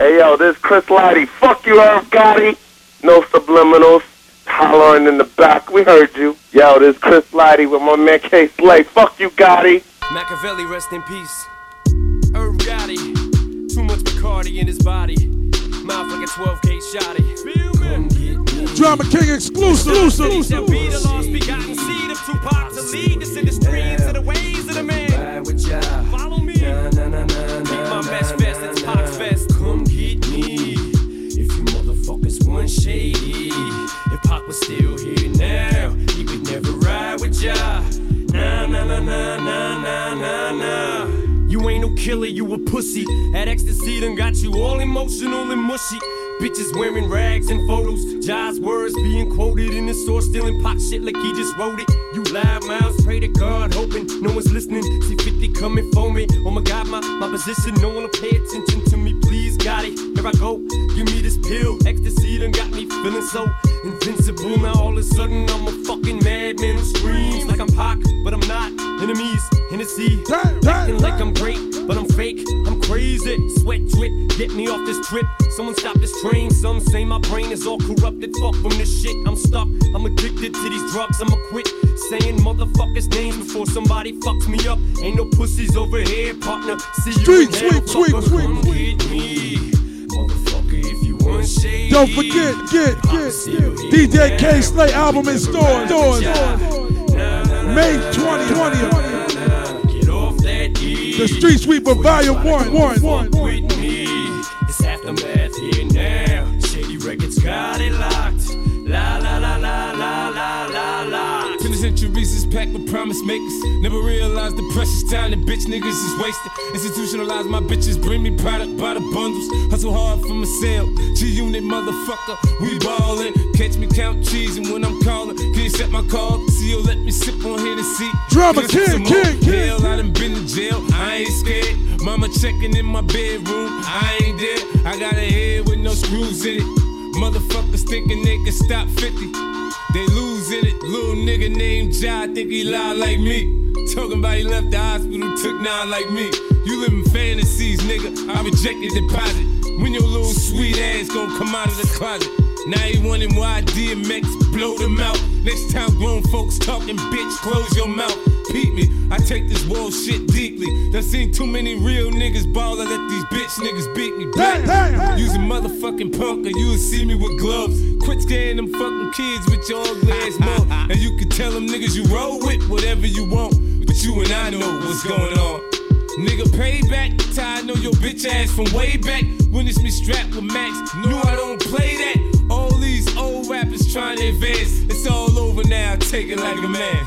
Hey yo, this Chris Lighty. Fuck you, Irv Gotti. No subliminals. Hollering in the back. We heard you. Yo, this Chris Lighty with my man K Slay. Fuck you, Gotti. Machiavelli, rest in peace. Irv Gotti. Too much Bacardi in his body. Mouth like a 12K shotty. Come get me. Drama King exclusive. Shall be the lost begotten seed of Tupac to lead us in the streams of the ways of the man. Ride with ya. Follow me. Keep my best vest, it's Pac's vest. Come get me. If you motherfuckers want shady, if Pac was still here now, he would never ride with ya. Nah. You ain't no killer, you a pussy. That ecstasy done got you all emotional and mushy. Bitches wearing rags and photos. Jai's words being quoted in the store, stealing Pac shit like he just wrote it. You loud mouths, pray to God, hoping no one's listening. See 50 coming for me. Oh my God, my position, no one will pay attention to me. Please, Gotti, here I go. Give me this pill. Ecstasy done got me feeling so invincible. Now all of a sudden I'm a fucking madman who screams like I'm Pac, but I'm not. Enemies, Hennessy, acting like I'm great, but I'm fake. I'm crazy. Sweat drip, get me off this trip. Someone stop this train. Some say my brain is all corrupted. Fuck from this shit. I'm stuck. I'm addicted to these drugs. I'ma quit saying motherfuckers' names before somebody fucks me up. Ain't no pussies over here, partner. See you in hell, fucker. Come get me. Motherfucker, if you want shade. Don't forget, get DJ K Slay album in stores. May 2020. Get off that E. The Street Sweeper Volume 1. With me. It's Aftermath here now. Shady Records got it locked. La la la la la la la la. Penitentiaries is packed with promise makers. Never realized the precious time that bitch niggas is wasted. Institutionalized my bitches, bring me product by the bundles. Hustle hard for my sale. G-Unit motherfucker, we ballin'. Catch me count cheese and when I'm callin', can you set my call? See you let me sip on Hennessy. Drama King. Hell, I done been to jail, I ain't scared. Mama checking in my bedroom, I ain't there. I got a head with no screws in it. Motherfuckers thinking they can stop 50. They losing it. Little nigga named Jai think he lie like me. Talking about he left the hospital, took 9 like me. You live in fantasies, nigga. I reject your deposit. When your little sweet ass gon' come out of the closet. Now he wondering why DMX blow them out. Next time grown folks talking, bitch, close your mouth. Peep me, I take this world shit deeply. Done seen too many real niggas ball. I let these bitch niggas beat me back. Using motherfucking punk or you'll see me with gloves. Quit scaring them fucking kids with your ugly ass mouth. And you can tell them niggas you roll with whatever you want. But you and I know what's going on. Nigga, payback, I know your bitch ass from way back. When it's me strapped with Max, knew I don't play that. All these old rappers trying to advance. It's all over now, take it like a man.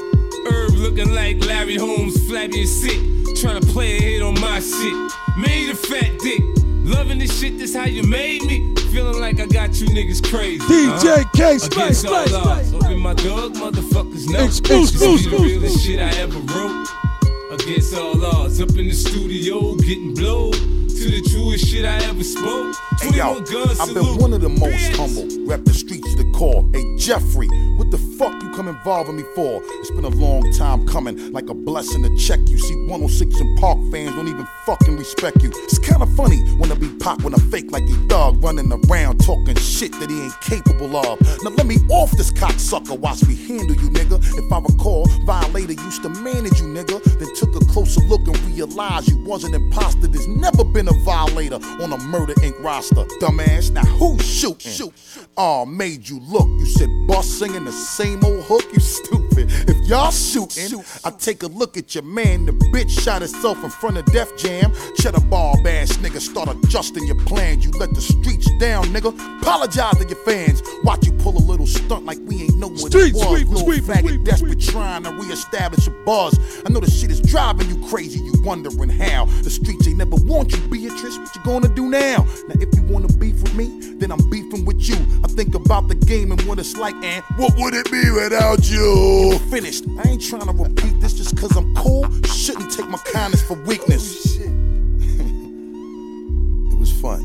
Herb looking like Larry Holmes, flabby as sick. Trying to play a hit on my shit. Made a fat dick. Loving this shit, that's how you made me. Feeling like I got you niggas crazy. DJ K Slay. Against all odds. Open my dog, motherfuckers know. Exclusive. This be the realest shit I ever wrote. Against all odds, up in the studio, getting blowed. To the truest shit I ever spoke. Hey yo, I've been one of the most humble. Rep the streets to the core. Hey Jeffrey, what the fuck you come involving me for? It's been a long time coming, like a blessing to check you. See 106 and Park fans don't even fucking respect you. It's kinda funny when I be Pac when I fake like he thug, running around talking shit that he ain't capable of. Now let me off this cocksucker, watch me handle you, nigga. If I recall, Violator used to manage you, nigga. Then took a closer look and realized you was an imposter. There's never been a Violator on a Murder Inc. roster. Dumbass, now who's shooting? Aw, made you look. You said boss singing the same old hook, you stupid. If y'all shooting, I take a look at your man. The bitch shot herself in front of Def Jam. Cheddar barb ass nigga, start adjusting your plans. You let the streets down, nigga. Apologize to your fans. Watch you pull a little stunt like we ain't know what it was. Little faggot desperate trying to reestablish a buzz. I know the shit is driving you crazy. You wondering how the streets ain't never want you, Beatrice. What you gonna do now? Now if you wanna beef with me, then I'm beefing with you. I think about the game and what it's like, and what would it be without you? Finished. I ain't trying to repeat this just cause I'm cool. Shouldn't take my kindness for weakness. It was fun.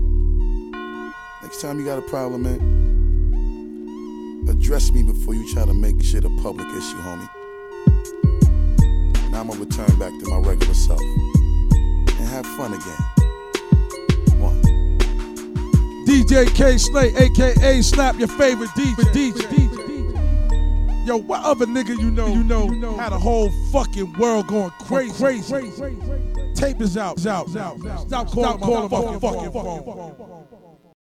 Next time you got a problem, man, address me before you try to make shit a public issue, homie. Now I'm gonna return back to my regular self and have fun again. One. DJ K Slay, aka Slap Your Favorite DJ. Yo, what other nigga you know had a whole fucking world going crazy? Tape is out. Stop calling my fucking phone.